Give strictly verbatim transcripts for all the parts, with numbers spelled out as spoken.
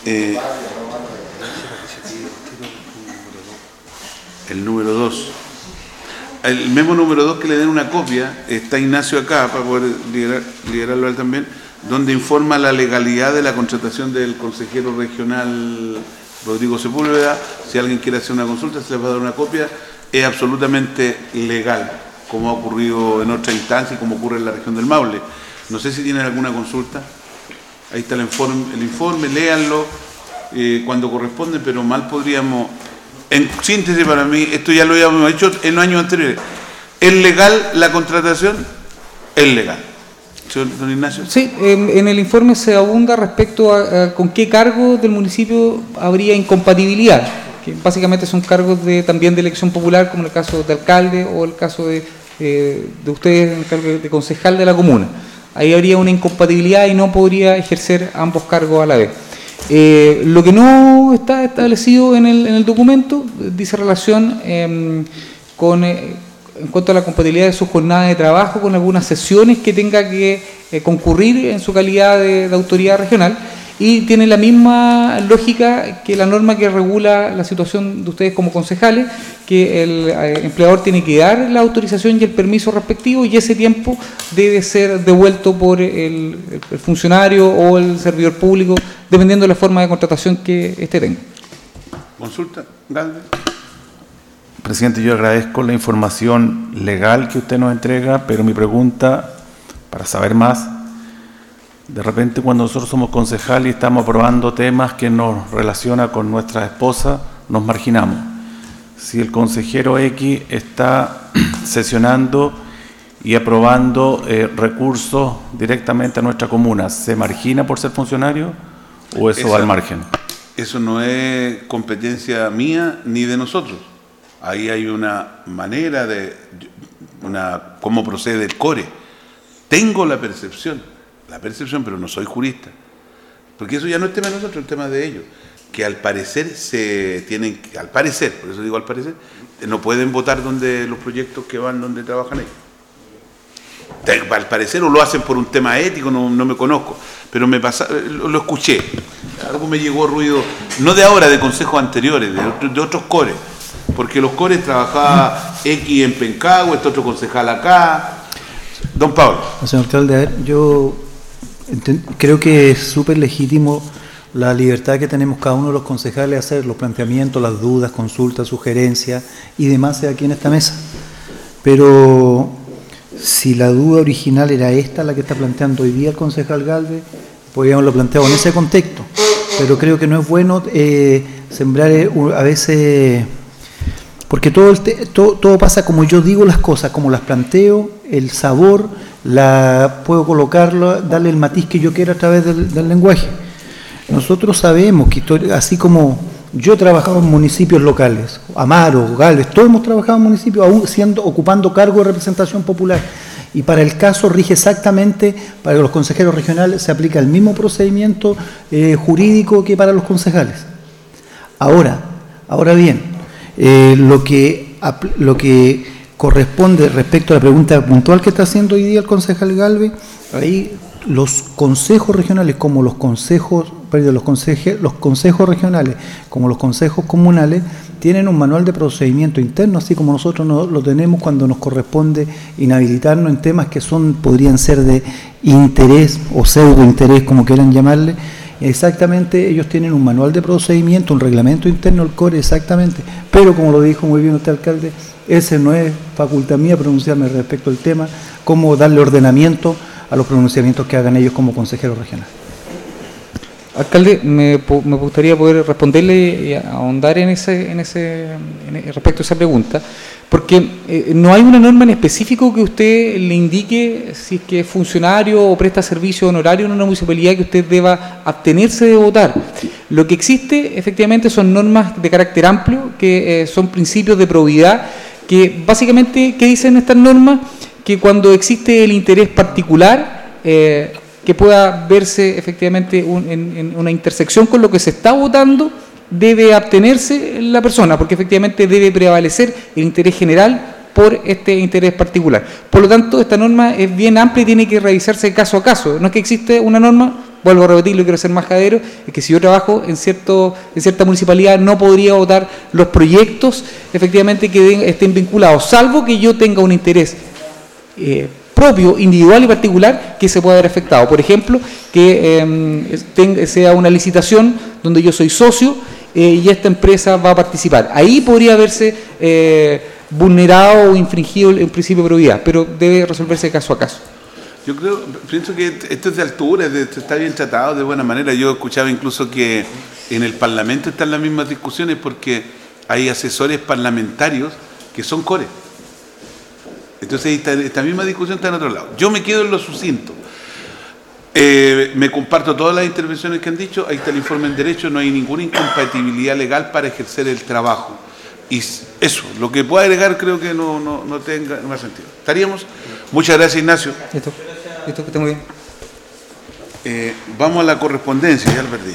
Eh, el número dos. El memo número dos, que le den una copia, está Ignacio acá para poder liderar, liderarlo a él también, donde informa la legalidad de la contratación del consejero regional Rodrigo Sepúlveda. Si alguien quiere hacer una consulta, se les va a dar una copia. Es absolutamente legal, como ha ocurrido en otra instancia y como ocurre en la región del Maule. No sé si tienen alguna consulta. Ahí está el informe, el informe léanlo eh, cuando corresponde, pero mal podríamos... En síntesis, para mí, esto ya lo habíamos hecho en los años anteriores. ¿Es legal la contratación? Es legal. Señor don Ignacio. Sí, en, en el informe se abunda respecto a, a con qué cargo del municipio habría incompatibilidad, que básicamente son cargos de también de elección popular, como el caso de alcalde o el caso de, eh, de ustedes en el cargo de concejal de la comuna. Ahí habría una incompatibilidad y no podría ejercer ambos cargos a la vez. Eh, lo que no está establecido en el, en el documento dice relación eh, con eh, en cuanto a la compatibilidad de su jornada de trabajo con algunas sesiones que tenga que eh, concurrir en su calidad de, de autoridad regional, y tiene la misma lógica que la norma que regula la situación de ustedes como concejales, que el eh, empleador tiene que dar la autorización y el permiso respectivo, y ese tiempo debe ser devuelto por el, el funcionario o el servidor público, dependiendo de la forma de contratación que éste tenga. Consulta, Galvez. Presidente, yo agradezco la información legal que usted nos entrega, pero mi pregunta, para saber más, de repente cuando nosotros somos concejales y estamos aprobando temas que nos relacionan con nuestra esposa, nos marginamos. Si el consejero X está sesionando y aprobando eh, recursos directamente a nuestra comuna, ¿se margina por ser funcionario o eso Esa, va al margen? Eso no es competencia mía ni de nosotros. Ahí hay una manera de, una cómo procede el core. Tengo la percepción, la percepción, pero no soy jurista, porque eso ya no es tema de nosotros, es tema de ellos, que al parecer se tienen, al parecer, por eso digo al parecer, no pueden votar donde los proyectos que van donde trabajan ellos. Al parecer, o lo hacen por un tema ético, no, no me conozco, pero me pasa, lo, lo escuché, algo me llegó ruido, no de ahora, de consejos anteriores, de, de otros cores. Porque los cores trabajaba X en Pencagua, este otro concejal acá. Don Pablo. Señor alcalde, a ver, yo creo que es súper legítimo la libertad que tenemos cada uno de los concejales a hacer los planteamientos, las dudas, consultas, sugerencias y demás aquí en esta mesa. Pero si la duda original era esta, la que está planteando hoy día el concejal Galvez, podríamos lo planteado en ese contexto. Pero creo que no es bueno eh, sembrar eh, a veces... Porque todo, el te, todo, todo pasa como yo digo las cosas, como las planteo, el sabor, la puedo colocarlo, darle el matiz que yo quiera a través del, del lenguaje. Nosotros sabemos que, así como yo he trabajado en municipios locales, Amaro, Galvez, todos hemos trabajado en municipios, aún siendo, ocupando cargo de representación popular. Y para el caso rige exactamente, para los consejeros regionales se aplica el mismo procedimiento eh, jurídico que para los concejales. Ahora, ahora bien, Eh, lo que lo que corresponde respecto a la pregunta puntual que está haciendo hoy día el concejal Galvez, ahí los consejos regionales como los consejos, perdón, los consejos, los consejos regionales como los consejos comunales tienen un manual de procedimiento interno, así como nosotros no, lo tenemos cuando nos corresponde inhabilitarnos en temas que son podrían ser de interés o pseudo interés, como quieran llamarle. Exactamente, ellos tienen un manual de procedimiento, un reglamento interno, el core, exactamente, pero como lo dijo muy bien usted, alcalde, ese no es facultad mía pronunciarme respecto al tema, cómo darle ordenamiento a los pronunciamientos que hagan ellos como consejeros regionales. Alcalde, me, me gustaría poder responderle y ahondar en ese, en ese en, respecto a esa pregunta, porque eh, no hay una norma en específico que usted le indique si es que es funcionario o presta servicio honorario en una municipalidad que usted deba abstenerse de votar. Lo que existe efectivamente son normas de carácter amplio, que eh, son principios de probidad, que básicamente, ¿qué dicen estas normas? Que cuando existe el interés particular, eh, que pueda verse efectivamente un, en, en una intersección con lo que se está votando, debe abstenerse la persona, porque efectivamente debe prevalecer el interés general por este interés particular. Por lo tanto, esta norma es bien amplia y tiene que revisarse caso a caso. No es que existe una norma, vuelvo a repetirlo y quiero ser majadero, es que si yo trabajo en cierto en cierta municipalidad no podría votar los proyectos efectivamente que den, estén vinculados, salvo que yo tenga un interés eh, propio, individual y particular que se pueda ver afectado. Por ejemplo, que eh, tenga, sea una licitación donde yo soy socio eh, y esta empresa va a participar. Ahí podría verse eh, vulnerado o infringido el, el principio de probidad, pero debe resolverse caso a caso. Yo creo, pienso que esto es de altura, es de, está bien tratado de buena manera. Yo escuchaba incluso que en el Parlamento están las mismas discusiones porque hay asesores parlamentarios que son core. Entonces esta, esta misma discusión está en otro lado. Yo me quedo en lo sucinto. Eh, me comparto todas las intervenciones que han dicho. Ahí está el informe en derecho. No hay ninguna incompatibilidad legal para ejercer el trabajo. Y eso, lo que pueda agregar creo que no, no, no tenga más sentido. ¿Estaríamos? Muchas gracias, Ignacio. Listo, listo, que esté muy bien. Eh, vamos a la correspondencia, ya lo perdí.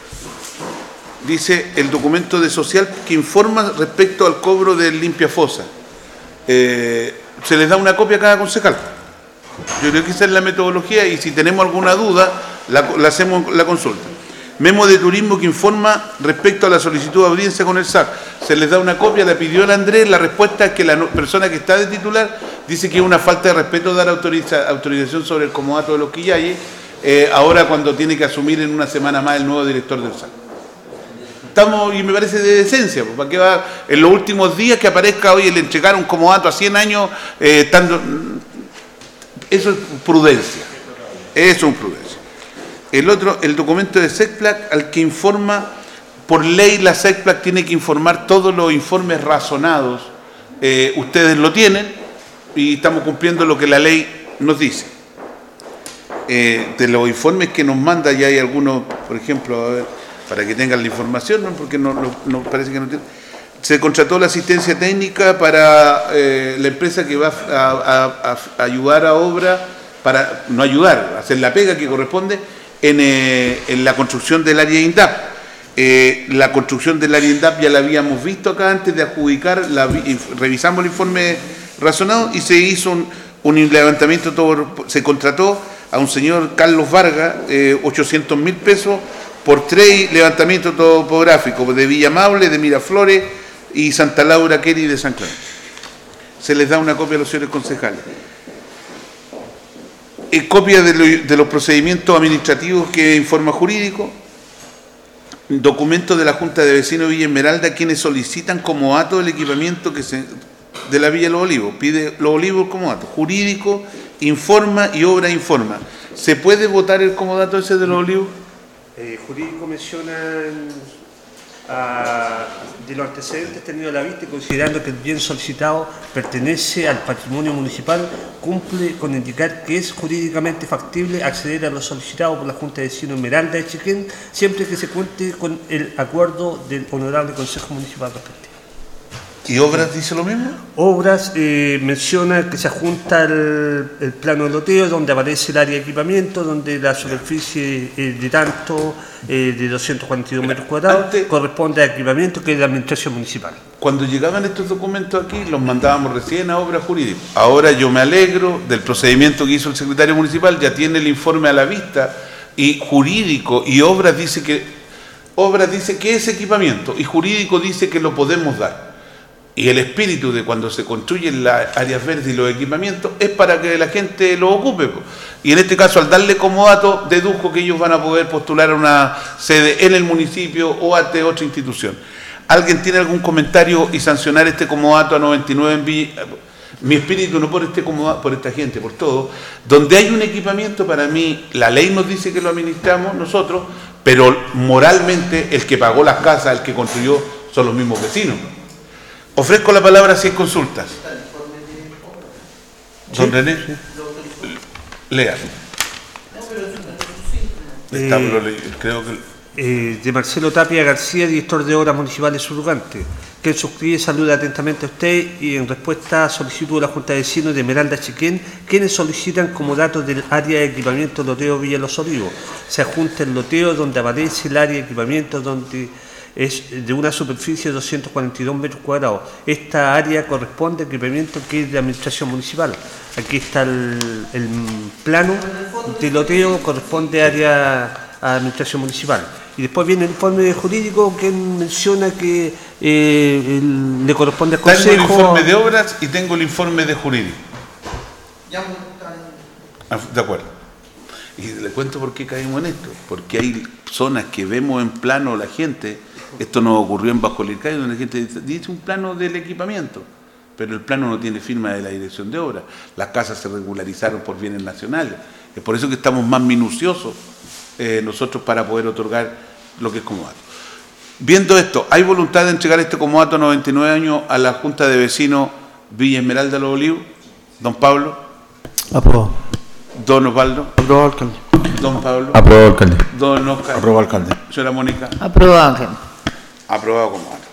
Dice el documento de social que informa respecto al cobro del limpia fosa. Eh, se les da una copia a cada concejal. Yo creo que esa es la metodología y si tenemos alguna duda, la, la hacemos la consulta. Memo de turismo que informa respecto a la solicitud de audiencia con el S A C. Se les da una copia, la pidió el Andrés, la respuesta es que la no, persona que está de titular dice que es una falta de respeto dar autoriza, autorización sobre el comodato de los Quillayes, eh, ahora cuando tiene que asumir en una semana más el nuevo director del S A C. Estamos, y me parece de decencia, pues, ¿para qué va en los últimos días que aparezca hoy el entregar un comodato a cien años? Eh, tanto, eso es prudencia, eso es prudencia. El otro, el documento de SECPLAC, al que informa, por ley la SECPLAC tiene que informar todos los informes razonados, eh, ustedes lo tienen y estamos cumpliendo lo que la ley nos dice. Eh, de los informes que nos manda, ya hay algunos, por ejemplo, a ver, para que tengan la información, ¿no? Porque no, no, no parece que no tiene. Se contrató la asistencia técnica para eh, la empresa que va a, a, a ayudar a obra, para no ayudar, hacer la pega que corresponde en, eh, en la construcción del área INDAP. Eh, la construcción del área INDAP ya la habíamos visto acá antes de adjudicar, la, revisamos el informe razonado y se hizo un, un levantamiento, todo, se contrató a un señor Carlos Vargas, eh, ochocientos mil pesos, por tres levantamientos topográficos de Villa Maule, de Miraflores y Santa Laura Keri de San Clemente. Se les da una copia a los señores concejales. Eh, copia de, lo, de los procedimientos administrativos que informa jurídico. Documentos de la Junta de Vecinos de Villa Esmeralda, quienes solicitan como dato el equipamiento que se, de la Villa Los Olivos. Pide Los Olivos como dato. Jurídico, informa y obra informa. ¿Se puede votar el comodato ese de Los Olivos? Eh, jurídico menciona a, de los antecedentes tenido a la vista y considerando que el bien solicitado pertenece al patrimonio municipal, cumple con indicar que es jurídicamente factible acceder a lo solicitado por la Junta de Vecinos Esmeralda de Chiquén, siempre que se cuente con el acuerdo del Honorable Consejo Municipal respectivo. ¿Y obras dice lo mismo? Obras eh, menciona que se adjunta el, el plano de loteo donde aparece el área de equipamiento, donde la superficie eh, de tanto eh, de doscientos cuarenta y dos metros cuadrados Antes, corresponde al equipamiento que es la administración municipal. Cuando llegaban estos documentos aquí los mandábamos recién a obras jurídicas. Ahora yo me alegro del procedimiento que hizo el secretario municipal, ya tiene el informe a la vista y jurídico y obras dice que obras dice que es equipamiento y jurídico dice que lo podemos dar. Y el espíritu de cuando se construyen las áreas verdes y los equipamientos es para que la gente lo ocupe. Y en este caso, al darle como dato, dedujo que ellos van a poder postular a una sede en el municipio o ante otra institución. ¿Alguien tiene algún comentario y sancionar este comodato a noventa y nueve en Villa? Mi espíritu no por este comodato, por esta gente, por todo. Donde hay un equipamiento, para mí, la ley nos dice que lo administramos nosotros, pero moralmente el que pagó las casas, el que construyó, son los mismos vecinos. Ofrezco la palabra si hay consultas. Don René, lea. Eh, creo que... eh, de Marcelo Tapia García, director de Obras Municipales Surgante, que suscribe, saluda atentamente a usted y en respuesta a solicitud de la Junta de Vecinos de Esmeralda Chiquén, quienes solicitan como datos del área de equipamiento loteo Villa Los Olivos. Se adjunta el loteo donde aparece el área de equipamiento donde es de una superficie de doscientos cuarenta y dos metros cuadrados. Esta área corresponde al equipamiento que es de administración municipal. Aquí está el, el plano de loteo, corresponde a área a administración municipal. Y después viene el informe jurídico que menciona que eh, el, le corresponde al Consejo. Tengo el informe de obras y tengo el informe de jurídico. De acuerdo. Y le cuento por qué caímos en esto. Porque hay zonas que vemos en plano la gente. Esto nos ocurrió en Bajo Lircay, donde la gente dice un plano del equipamiento, pero el plano no tiene firma de la dirección de obra. Las casas se regularizaron por bienes nacionales. Es por eso que estamos más minuciosos eh, nosotros para poder otorgar lo que es comodato. Viendo esto, ¿hay voluntad de entregar este comodato a noventa y nueve años a la Junta de Vecinos Villa Esmeralda Los Olivos? Don Pablo. Aprobado. Don Osvaldo. Aprobado, alcalde. Don Pablo. Aprobado, alcalde. Don Oscar. Aprobado, alcalde. Señora Mónica. Aprobado, alcalde. Aprobado comodato.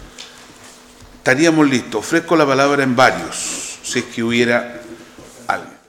Estaríamos listos. Ofrezco la palabra en varios, si es que hubiera alguien.